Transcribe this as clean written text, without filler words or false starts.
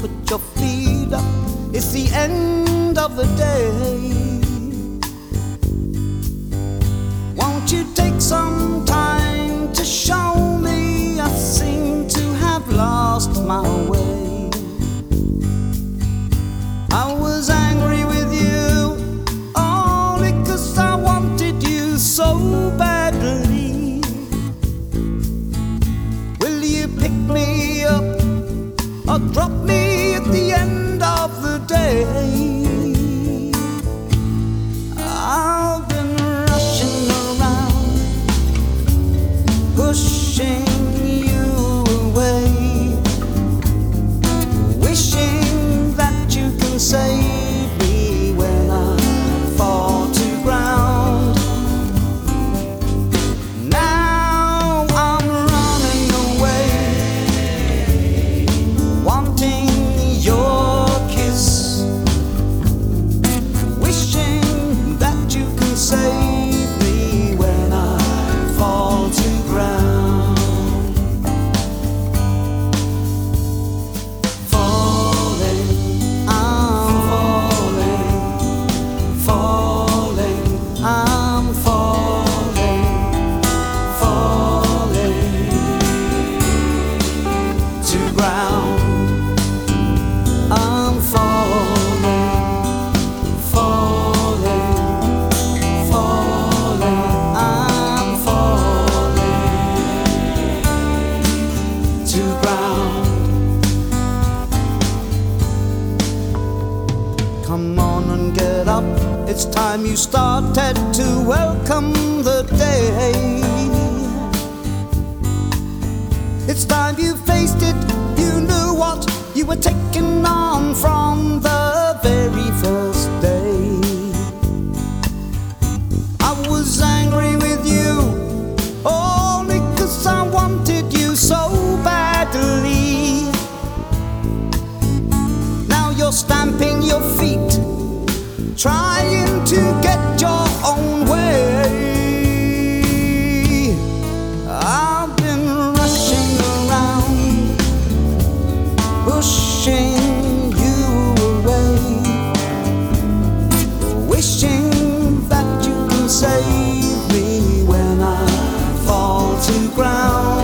put your feet up, it's the end of the day. Won't you take some time to show me? I seem to have lost my way. I was angry with you only 'cause I wanted you so badly. Will you pick me up or drop me at the end of the day? I've been rushing around, pushing you away, wishing that you can save me when I fall to ground. Now I'm running away, wanting your kiss, wishing that you can save me when I fall to ground. Falling, I'm falling, falling, I'm falling, falling to ground. I'm falling, falling, falling, I'm falling to ground. Come on and get up, it's time you started to welcome the day. It's time you faced it, you knew what you were taking on from the very first day. I was angry with you only 'cause I wanted you so badly. Now you're stamping your feet, trying to get your own way. I've been rushing around, pushing you away, wishing that you can save me when I fall to ground.